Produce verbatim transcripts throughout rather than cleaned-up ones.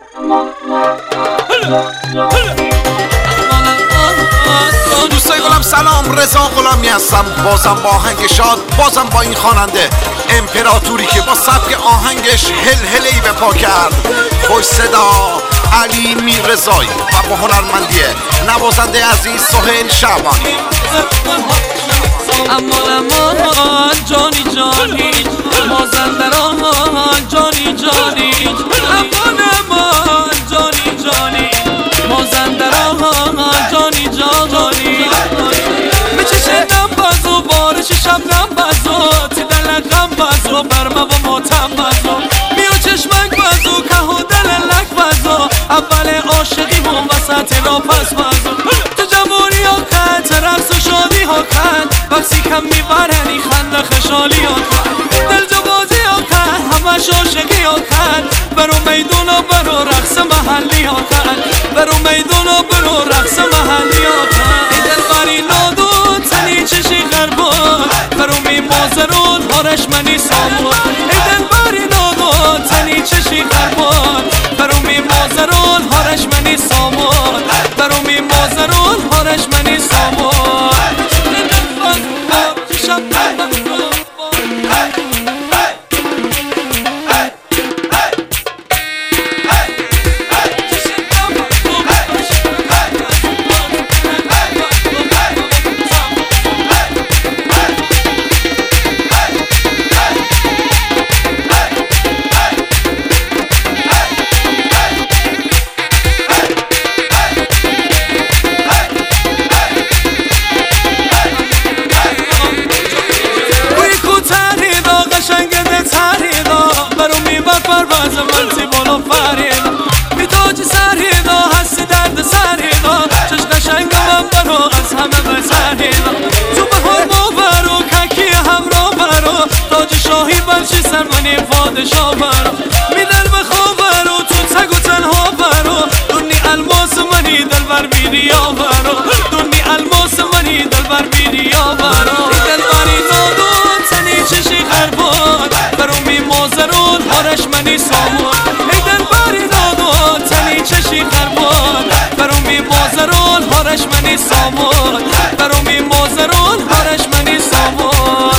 دوستای گلم سلام، رضا غلامی هستم، بازم با آهنگ شاد، بازم با این خواننده امپراتوری که با سبک آهنگش هلهله‌ای به پا کرد. خوش صدا علی میررضایی و با هنرمندی نوازنده عزیز سهیل شعبانی. امان امان جانی جانی مازندران جانی جانی امان امان جانی جانی مازندران جانی جانی میچشیدم بازو بارش شبنم بازو تی دلقم بازو برما و ماتم بازو میو چشمک بازو که و دللک بازو اول عاشقی هم وسط را پس بازو تو جمهوری ها کن رقص و شادی ها کن وقتی کم میبرنی خنده خشالی ها کن دل جوازی ها کن همش عاشقی ها کن برو میدون و برو رقص محلی ها کن برو میدون و برو رقص محلی ها کن ای دل باری نادون تنی چشی غربون برو می مازرون هارش منی سامون ای دل باری نادون تنی چشی غربون برو می مازرون هارش منی سامون برو می مازرون هارش منی سامون چی سرمانی پادشاه برو میدل به خواب برو تو تگ و تنها برو دونی الماس منی دل بر بیریا برو دونی الماس منی دل بر بیریا برو ای دل باری نادون تنی چشی غربان برو می مازرون هارش منی سامون ای دل باری نادون تنی چشی غربان برو می مازرون هارش منی سامون برو می مازرون هارش منی سامون.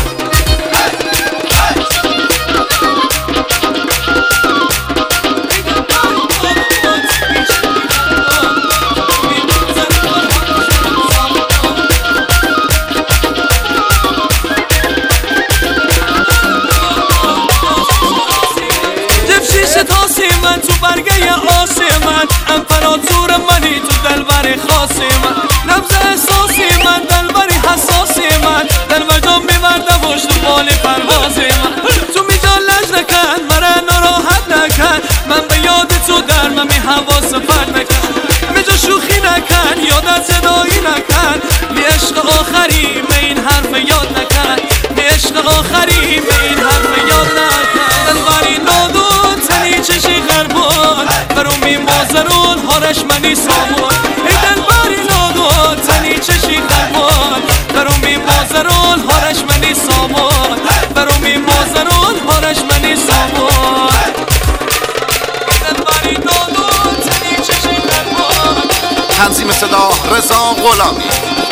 من تو برگه آسی من امپراتور منی تو دلبر خاصی من نبض احساسی من دلبری حساسی من در وجام میبرده وش تو بال پروازی من تو میجا لج نکن مرا ناراحت نکن من به یاد تو در من می حواس فرد نکن میجا شوخی نکن یاد از صدایی نکن بی عشق آخری به این حرف یاد نکن بی عشق آخری به این حرف یاد نکن دلبری نادون تنی چشی غربان برو می مازرون هارش منی سامون ای دل باری نادون تنی چشی غربان برو می مازرون هارش منی سامون برو می مازرون هارش منی سامون ای دل باری نادون تنی چشی غربان. تنظیم صدا رضا غلامی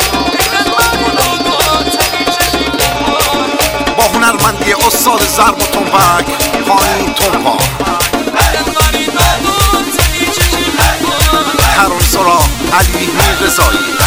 با هنرمندی استاد ضرب و تنبک خانی تنبا هرون سرا علی میررضایی.